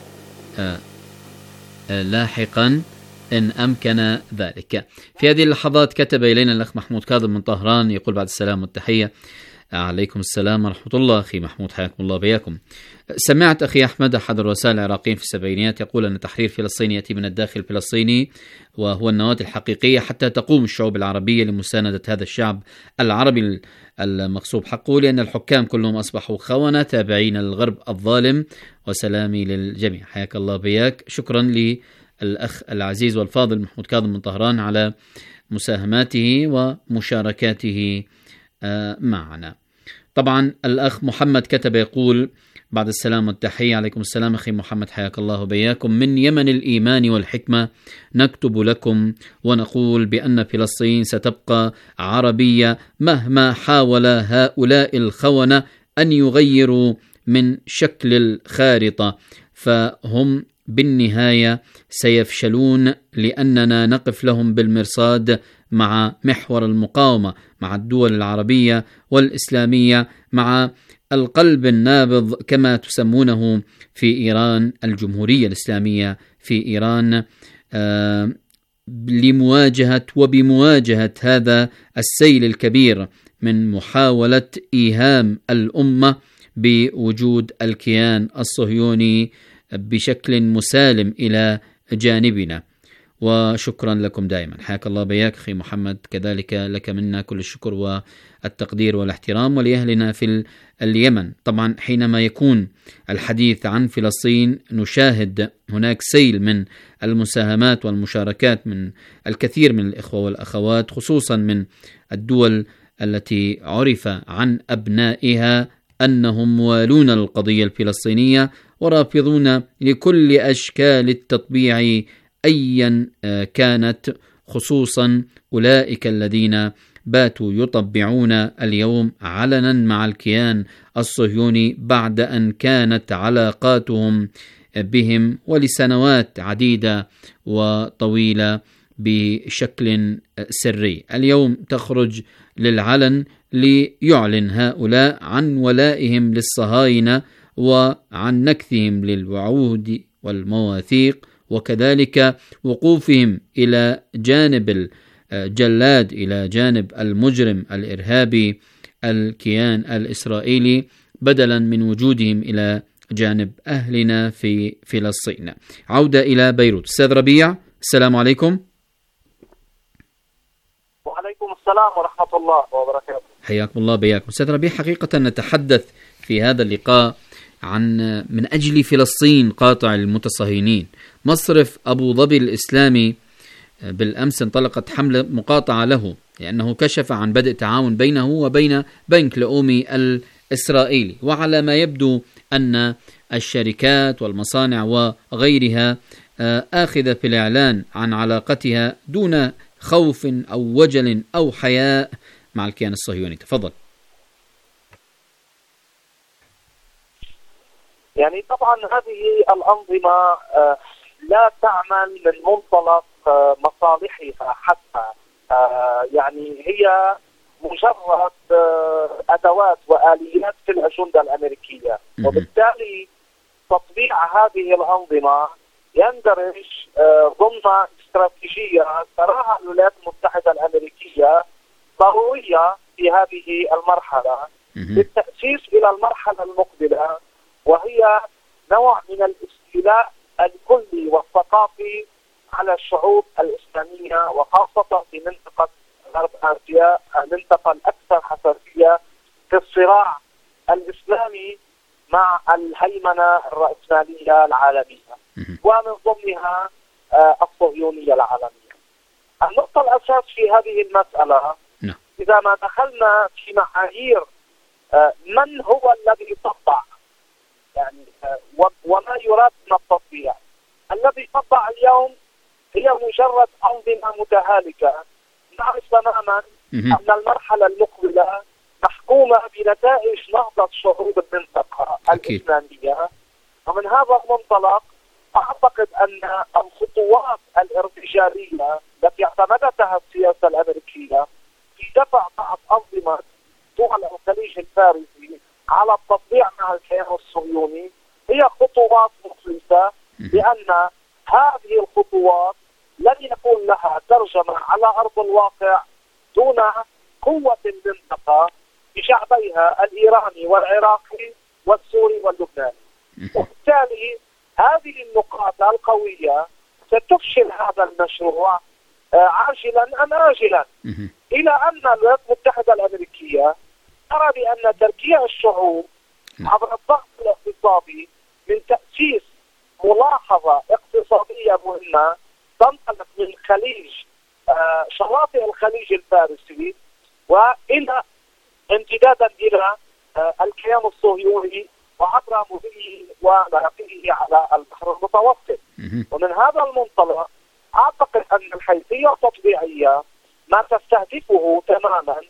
لاحقا إن أمكن ذلك. في هذه اللحظات كتب إلينا الأخ محمود كاظم من طهران يقول بعد السلام والتحية: عليكم السلام ورحمة الله. أخي محمود حياكم الله بياكم. سمعت أخي أحمد أحد الرؤساء العراقيين في السبعينيات يقول أن تحرير فلسطين يأتي من الداخل الفلسطيني وهو النواة الحقيقية حتى تقوم الشعوب العربية لمساندة هذا الشعب العربي المغصوب حقه، لأن الحكام كلهم أصبحوا خونة تابعين للغرب الظالم. وسلامي للجميع. حياك الله بياك. شكرا للأخ العزيز والفاضل محمود كاظم من طهران على مساهماته ومشاركاته معنا. طبعا الأخ محمد كتب يقول بعد السلام والتحية: عليكم السلام أخي محمد حياك الله وبياكم. من يمن الإيمان والحكمة نكتب لكم ونقول بأن فلسطين ستبقى عربية مهما حاول هؤلاء الخونة أن يغيروا من شكل الخارطة، فهم بالنهاية سيفشلون، لأننا نقف لهم بالمرصاد مع محور المقاومة، مع الدول العربية والإسلامية، مع القلب النابض كما تسمونه في إيران، الجمهورية الإسلامية في إيران، لمواجهة وبمواجهة هذا السيل الكبير من محاولة إيهام الأمة بوجود الكيان الصهيوني بشكل مسالم إلى جانبنا. وشكرا لكم دائما. حياك الله بياك أخي محمد، كذلك لك منا كل الشكر والتقدير والاحترام. ولأهلنا في اليمن طبعا حينما يكون الحديث عن فلسطين نشاهد هناك سيل من المساهمات والمشاركات من الكثير من الإخوة والأخوات، خصوصا من الدول التي عرف عن أبنائها أنهم موالون القضية الفلسطينية ورافضون لكل أشكال التطبيع أيا كانت، خصوصا أولئك الذين باتوا يطبعون اليوم علنا مع الكيان الصهيوني بعد أن كانت علاقاتهم بهم ولسنوات عديدة وطويلة بشكل سري. اليوم تخرج للعلن ليعلن هؤلاء عن ولائهم للصهاينة وعن نكثهم للوعود والمواثيق، وكذلك وقوفهم إلى جانب الجلاد، إلى جانب المجرم الإرهابي الكيان الإسرائيلي، بدلا من وجودهم إلى جانب أهلنا في فلسطين. عودة إلى بيروت. أستاذ ربيع السلام عليكم. وعليكم السلام ورحمة الله وبركاته. حياكم الله بياكم. أستاذ ربيع، حقيقة نتحدث في هذا اللقاء عن من أجل فلسطين قاطع المتصهينين. مصرف أبو ظبي الإسلامي بالأمس انطلقت حملة مقاطعة له، لأنه كشف عن بدء تعاون بينه وبين بنك لؤومي الإسرائيلي، وعلى ما يبدو أن الشركات والمصانع وغيرها آخذة في الإعلان عن علاقتها دون خوف أو وجل أو حياء مع الكيان الصهيوني. تفضل. يعني طبعا هذه الأنظمة لا تعمل من منطلق مصالحها حتى، يعني هي مجرد أدوات وآليات في الأجندة الأمريكية، وبالتالي تطبيع هذه الأنظمة يندرج ضمن استراتيجية تراها الولايات المتحدة الأمريكية ضرورية في هذه المرحلة بالتأسيس إلى المرحلة المقبلة، وهي نوع من الاستيلاء الكلي والثقافي على الشعوب الإسلامية، وخاصة في منطقة غرب آسيا، المنطقة الأكثر حساسية في الصراع الإسلامي مع الهيمنة الرأسمالية العالمية، ومن ضمنها الصهيونية العالمية. النقطة الأساس في هذه المسألة إذا ما دخلنا في معايير من هو الذي يطبع، يعني وما يراد من التطبيع. الذي يطبع اليوم هي مجرد أنظمة متهالكة. نعرف تماما أن المرحلة المقبلة محكومة بنتائج نهضة شعوب المنطقة الإسلامية، ومن هذا المنطلق أعتقد أن الخطوات الارتجالية التي اعتمدتها السياسة الأمريكية في دفع بعض أنظمة دول الخليج الفارسي على التطبيع مع الكيان الصهيوني هي خطوات مخلصة، لأن هذه الخطوات لن يكون لها ترجمة على أرض الواقع دون قوة المنطقة بشعبيها الإيراني والعراقي والسوري واللبناني. وبالتالي هذه النقاط القوية ستفشل هذا المشروع عاجلا أم آجلا، إلى أن الولايات المتحدة الأمريكية ترى بأن تركيع الشعوب عبر الضغط الاقتصادي من تأسيس ملاحظة اقتصادية مهمة تنطلق من خليج شواطئ الخليج الفارسي وإلى امتدادا إلى الكيان الصهيوني وعبر مضيه ومراقيه على البحر المتوسط. ومن هذا المنطلق أعتقد أن الحيثية التطبيعية ما تستهدفه تماما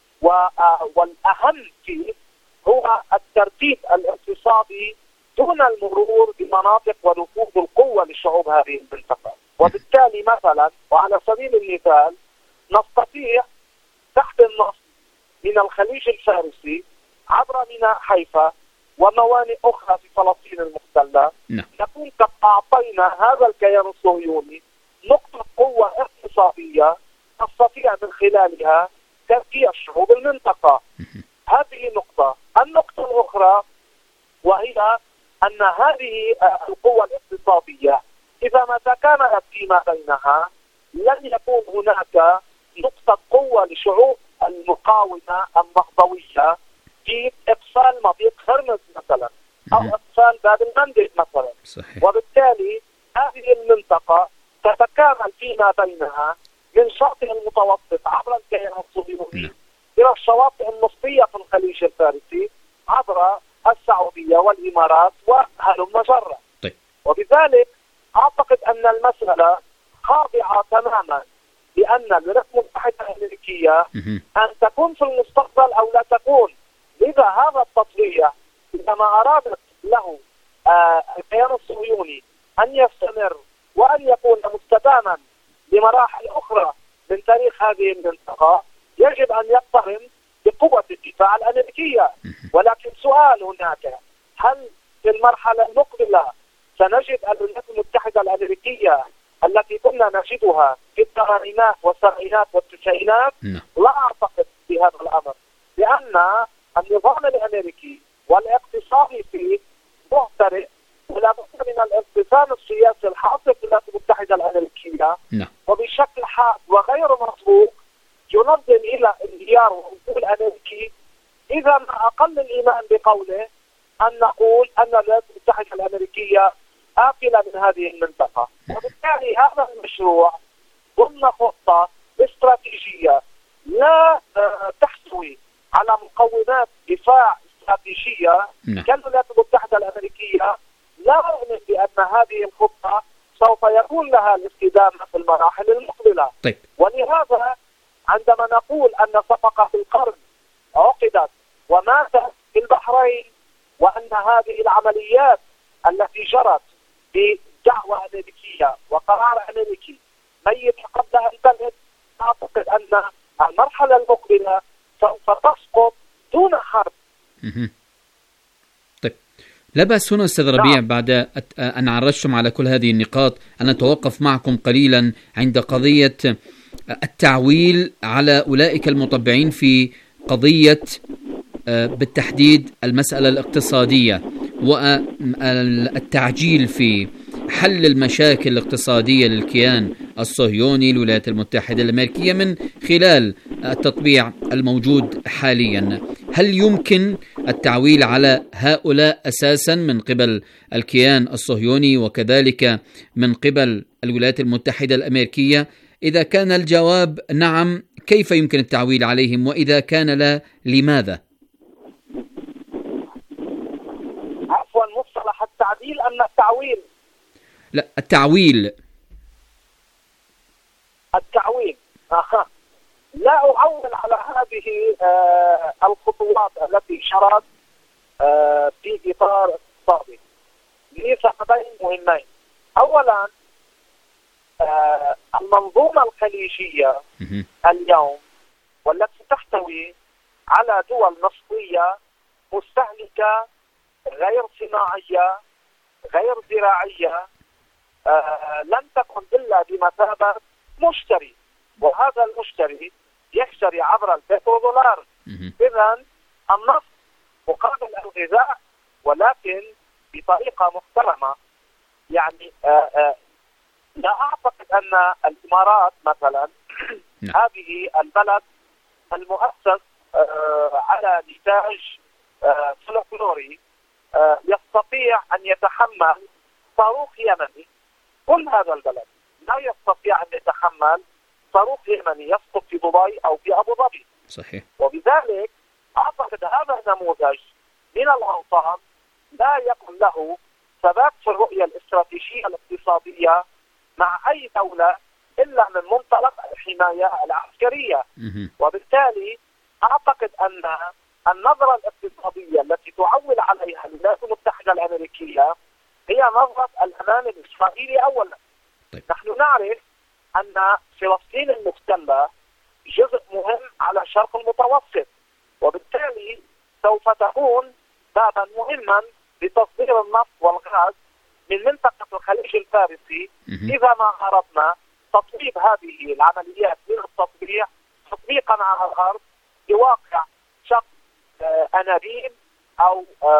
والأهم فيه هو الترتيب الاقتصادي دون المرور بمناطق ونفوذ القوة لشعوب هذه المنطقة. وبالتالي مثلا وعلى سبيل المثال نستطيع تحت النص من الخليج الفارسي عبر ميناء حيفا وموانئ أخرى في فلسطين المحتلة نكون قد أعطينا هذا الكيان الصهيوني نقطة قوة اقتصادية نستطيع من خلالها تركيع شعوب المنطقة. هذه نقطة. النقطة الأخرى وهي أن هذه القوة الاقتصادية إذا ما تكاملت فيما بينها لن يكون هناك نقطة قوة لشعوب المقاومة النهضوية في إقفال مضيق هرمز مثلا أو إقفال باب المندب مثلا. وبالتالي هذه المنطقة تتكامل فيما بينها من شاطئ المتوسط عبر الكيان الصهيوني إلى الشواطئ النفطية في الخليج الفارسي عبر السعودية والإمارات وهلم جرة. وبذلك أعتقد أن المسألة خاضعة تماما لأن الولايات المتحدة الأمريكية أن تكون في المستقبل أو لا تكون. لذا هذا التطبيع إذا ما أرادت له الكيان الصهيوني أن يستمر وأن يكون مستداما لمراحل أخرى من تاريخ هذه المنطقة يجب أن يقترن بقوة الدفاع الأمريكية. ولكن سؤال هناك، هل في المرحلة المقبلة سنجد الولايات المتحدة الأمريكية التي كنا نجدها في الثمانينات والسبعينات والتسعينات؟ لا أعتقد بهذا الأمر، لأن النظام الأمريكي والاقتصادي فيه مختلف ولا بد من الاتزان السياسي الحاصل في الولايات المتحدة الأمريكية وبشكل حاد وغير مسبوق ينظم إلى انهيار وصول الأمريكي. إذا ما أقل الإيمان بقوله أن نقول أن الولايات المتحدة الأمريكية آكلة من هذه المنطقة. وبالتالي هذا المشروع ضمن خطة استراتيجية لا تحتوي على مقومات دفاع استراتيجية كالولايات المتحدة الأمريكية لا أؤمن بأن هذه الخطة سوف يكون لها الاستدامة في المراحل المقبلة. طيب. ولهذا عندما نقول أن صفقة القرن عقدت وماتت في البحرين، وأن هذه العمليات التي جرت بدعوة أمريكية وقرار أمريكي ميت قبلها البلد، أعتقد أن المرحلة المقبلة سوف تسقط دون حرب. طيب، لا بأس هنا أستاذ ربيع بعد أن عرجتم على كل هذه النقاط أن نتوقف معكم قليلا عند قضية التعويل على أولئك المطبعين في قضية بالتحديد المسألة الاقتصادية والتعجيل في حل المشاكل الاقتصادية للكيان الصهيوني الولايات المتحدة الأمريكية من خلال التطبيع الموجود حاليا. هل يمكن التعويل على هؤلاء أساسا من قبل الكيان الصهيوني وكذلك من قبل الولايات المتحدة الأمريكية؟ إذا كان الجواب نعم، كيف يمكن التعويل عليهم؟ وإذا كان لا، لماذا؟ عفوا، مصطلح التعديل أم التعويل؟ لا، التعويل. لا أعول على هذه الخطوات التي شرت في إطار اقتصادي لسببين مهمين. أولا، المنظومة الخليجية اليوم والتي تحتوي على دول نفطية مستهلكة غير صناعية غير زراعية لن تكن إلا بمثابة مشتري، وهذا المشتري يشتري عبر البترودولار. إذن النفط مقابل الغذاء، ولكن بطريقة محترمة. يعني لا أعتقد أن الإمارات مثلا هذه البلد المؤسس على نتاج فلكلوري يستطيع أن يتحمل صاروخ يمني. كل هذا البلد لا يستطيع أن يتحمل صاروخ يمني يسقط في دبي أو في أبو ظبي. صحيح. وبذلك أعتقد هذا النموذج من الأوطان لا يكون له ثبات في الرؤية الاستراتيجية الاقتصادية مع أي دولة إلا من منطلق الحماية العسكرية. وبالتالي أعتقد أن النظرة الاقتصادية التي تعول عليها الولايات المتحدة الأمريكية هي نظرة الأمان الإسرائيلي أولا. طيب. نحن نعرف أن فلسطين المحتلة جزء مهم على الشرق المتوسط، وبالتالي سوف تكون بابا مهما لتصدير النفط والغاز من منطقة الخليج الفارسي إذا ما أردنا تطبيق هذه العمليات من التطبيع تطبيقا على الأرض بواقع شق أنابيب أو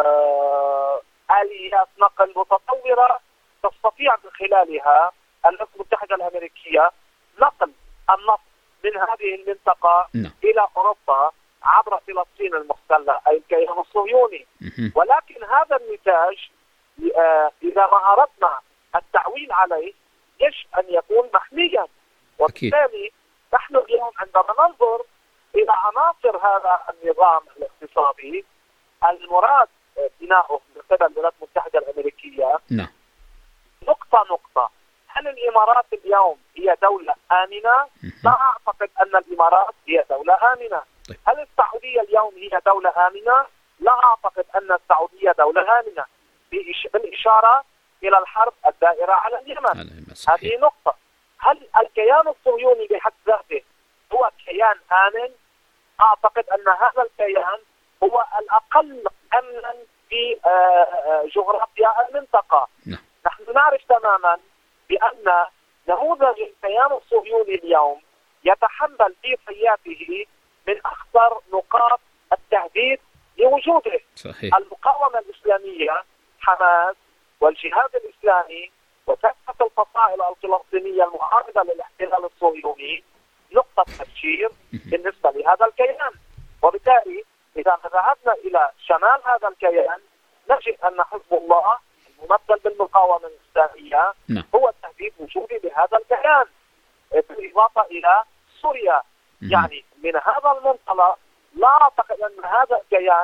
آليات نقل متطورة تستطيع من خلالها الولايات المتحدة الأمريكية نقل النفط من هذه المنطقة إلى أوروبا عبر فلسطين المحتلة أي الكيان الصهيوني. ولكن هذا النتاج إذا ما أردنا التعويل عليه يجب أن يكون محميا. وبالتالي نحن اليوم عندما ننظر إلى عناصر هذا النظام الاقتصادي المراد بناؤه من قبل الولايات المتحدة الأمريكية نقطة. هل الإمارات اليوم هي دولة آمنة؟ لا أعتقد أن الإمارات هي دولة آمنة. هل السعودية اليوم هي دولة آمنة؟ لا أعتقد أن السعودية دولة آمنة، بالإشارة إلى الحرب الدائرة على اليمن. هذه نقطة. هل الكيان الصهيوني بحد ذاته هو كيان آمن؟ أعتقد أن هذا الكيان هو الأقل أمنا في جغرافيا المنطقة. نحن نعرف تماما بأن نموذج الكيان الصهيوني اليوم يتحمل في سياته من أخطر نقاط التهديد لوجوده. صحيح. المقاومة الإسلامية، حماس والجهاد الإسلامي وكافة الفصائل الفلسطينية المعارضة للاحتلال الصهيوني نقطة تفجير بالنسبة لهذا الكيان. وبالتالي إذا ذهبنا إلى شمال هذا الكيان نجد أن حزب الله الممثل بالمقاومة الإسلامية هو تهديد وجودي لهذا الكيان، بالإضافة إلى سوريا. يعني من هذا المنطلق لا أعتقد أن هذا الكيان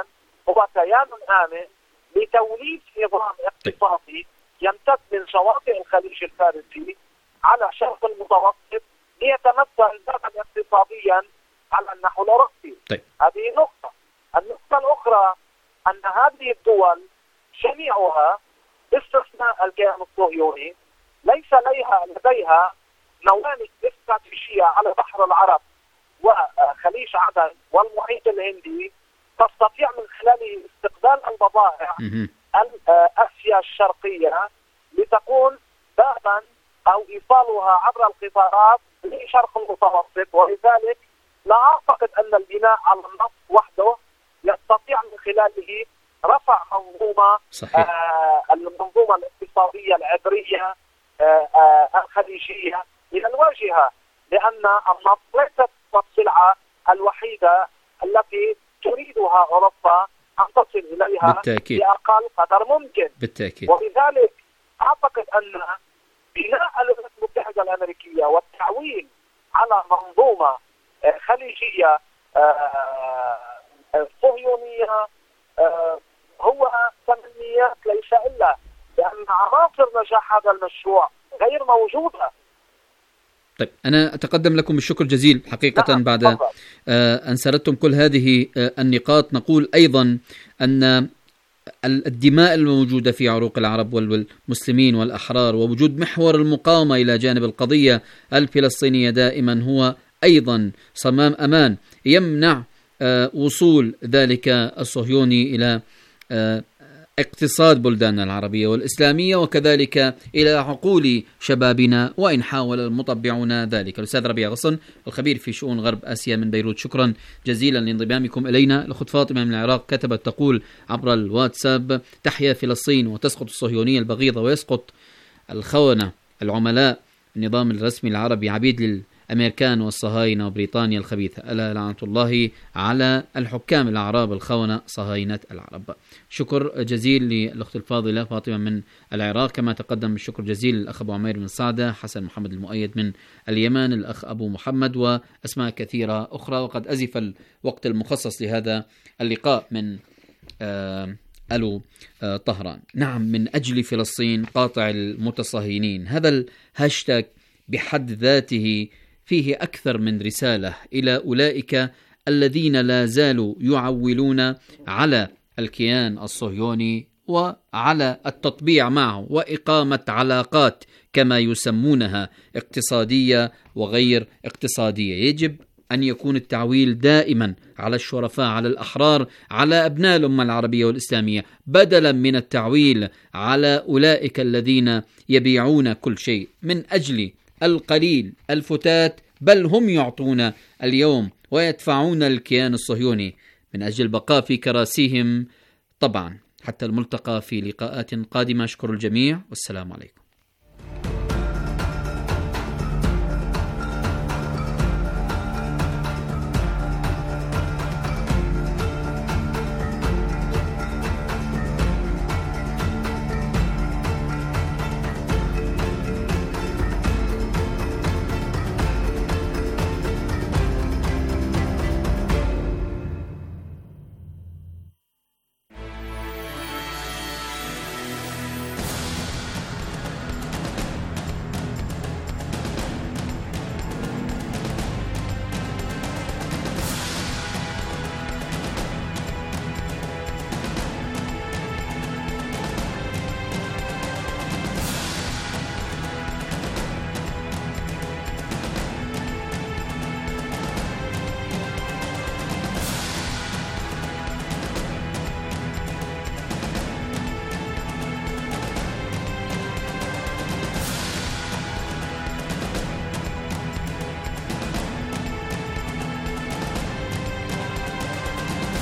هو كيان آمن لتوليد نظام اقتصادي يمتد من شواطئ الخليج الفارسي على شرق المتوسط ليتمثل دعما اقتصاديا على النحو الأوروبي. هذه نقطة. النقطة الأخرى أن هذه الدول جميعها باستثناء الكيان الصهيوني ليس لديها موانئ استراتيجية على بحر العرب وخليج عدن والمحيط الهندي تستطيع من خلاله استقبال البضائع آسيا الشرقية لتكون بابا أو إيصالها عبر القطارات لشرق المتوسط. ولذلك لا أعتقد أن البناء على النفط وحده يستطيع من خلاله رفع المنظومة الاقتصادية العبرية الخليجية إلى الواجهة، لأن النفط ليست السلعة الوحيدة التي تريدها أوروبا أن تصل إليها بأقل قدر ممكن. بالتأكيد. ولذلك أعتقد أن بناء الولايات المتحدة الأمريكية والتعويل على منظومة خليجية صهيونية هو تمنيات ليس إلا، لأن عناصر نجاح هذا المشروع غير موجودة. طيب أنا أتقدم لكم بالشكر جزيل حقيقة. بعد أن سردتم كل هذه النقاط نقول أيضا أن الدماء الموجودة في عروق العرب والمسلمين والأحرار ووجود محور المقاومة إلى جانب القضية الفلسطينية دائما هو أيضا صمام أمان يمنع وصول ذلك الصهيوني إلى اقتصاد بلداننا العربية والإسلامية وكذلك إلى عقول شبابنا وإن حاول المطبعون ذلك. الأستاذ ربيع غصن الخبير في شؤون غرب آسيا من بيروت، شكرا جزيلا لانضمامكم إلينا. الأخت فاطمة من العراق كتبت تقول عبر الواتساب: تحيا فلسطين وتسقط الصهيونية البغيضة ويسقط الخونة العملاء النظام الرسمي العربي عبيد للأمريكان والصهاينة وبريطانيا الخبيثة، ألا لعنة الله على الحكام الأعراب الخونة صهاينة العرب. شكر جزيل للأخت الفاضلة فاطمة من العراق، كما تقدم الشكر جزيل للأخ أبو عمير من صعدة، حسن محمد المؤيد من اليمن، الأخ أبو محمد وأسماء كثيرة أخرى. وقد أزف الوقت المخصص لهذا اللقاء من ألو طهران. نعم، من أجل فلسطين قاطع المتصهينين، هذا الهاشتاج بحد ذاته فيه أكثر من رسالة إلى أولئك الذين لا زالوا يعولون على الكيان الصهيوني وعلى التطبيع معه وإقامة علاقات كما يسمونها اقتصادية وغير اقتصادية. يجب أن يكون التعويل دائما على الشرفاء، على الأحرار، على أبناء الأمة العربية والإسلامية، بدلا من التعويل على أولئك الذين يبيعون كل شيء من أجل القليل الفتات، بل هم يعطون اليوم ويدفعون الكيان الصهيوني من أجل البقاء في كراسيهم. طبعا حتى الملتقى في لقاءات قادمة. أشكر الجميع والسلام عليكم.